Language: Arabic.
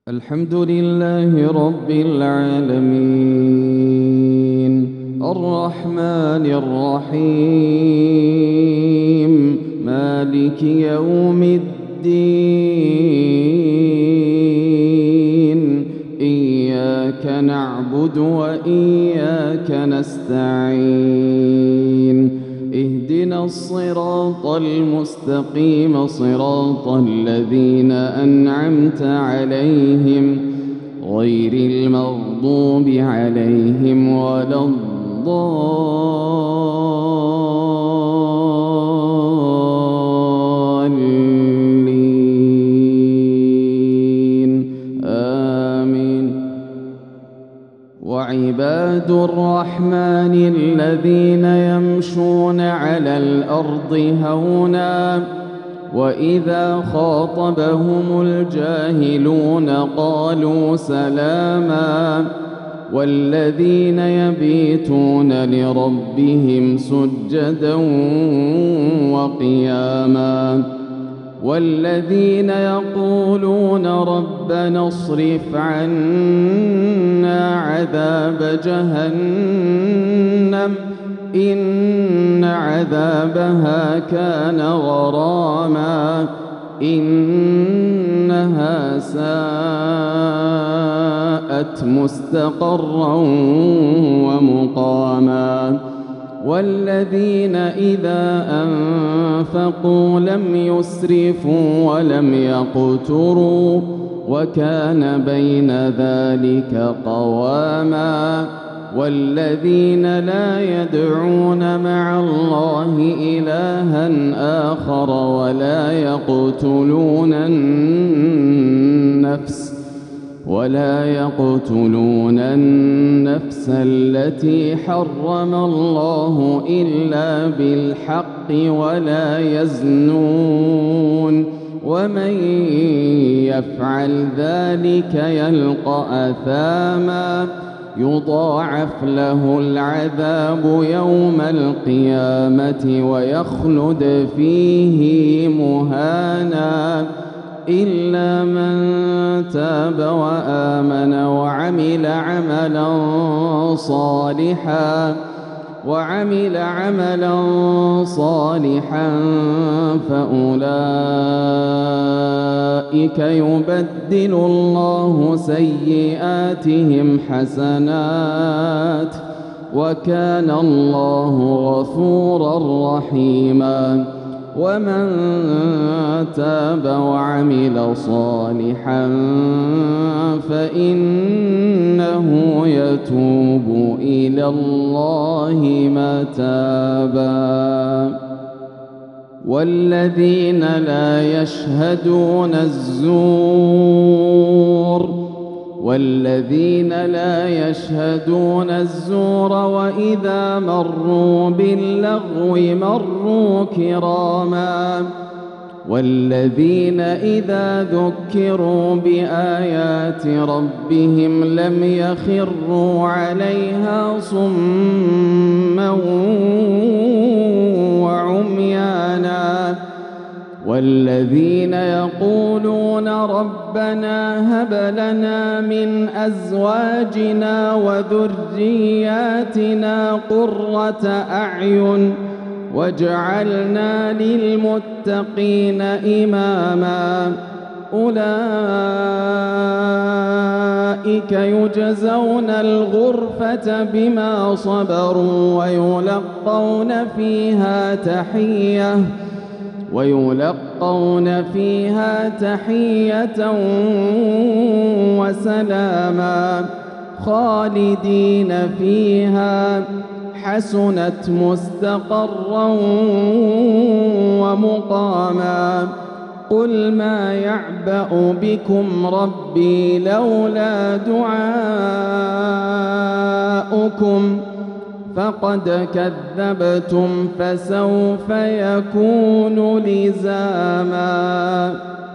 الحمد لله رب العالمين الرحمن الرحيم مالك يوم الدين إياك نعبد وإياك نستعين اهدنا الصراط المستقيم صراط الذين أنعمت عليهم غير المغضوب عليهم ولا الضالين آمين. وعباد الرحمن الذين يمشون على الأرض هونا وإذا خاطبهم الجاهلون قالوا سلاما والذين يبيتون لربهم سجدا وقياما والذين يقولون ربنا اصرف عنا عذاب جهنم إن عذابها كان غراما إنها ساءت مستقرا ومقاما والذين إذا أنفقوا لم يسرفوا ولم يقتروا وكان بين ذلك قواما والذين لا يدعون مع الله إلها آخر ولا يقتلون النفس التي حرم الله إلا بالحق ولا يزنون ومن يفعل ذلك يلقى أثاما يضاعف له العذاب يوم القيامة ويخلد فيه مهانا إلا من تاب وآمن وعمل عملا صالحا فأولئك يبدل الله سيئاتهم حسنات وكان الله غفورا رحيما ومن تاب وعمل صالحا فإنه يتوب إلى الله متابا والذين لا يشهدون الزور وإذا مروا باللغو مروا كراما والذين إذا ذكروا بآيات ربهم لم يخروا عليها صما وعميانا والذين يقولون ربنا هب لنا من أزواجنا وذرياتنا قرة أعين واجعلنا للمتقين إماما أولئك يجزون الغرفة بما صبروا ويلقون فيها تحية وسلاما خالدين فيها حسنت مستقرا ومقاما قل ما يعبأ بكم ربي لولا دعاؤكم فقد كذبتم فسوف يكون لزاما.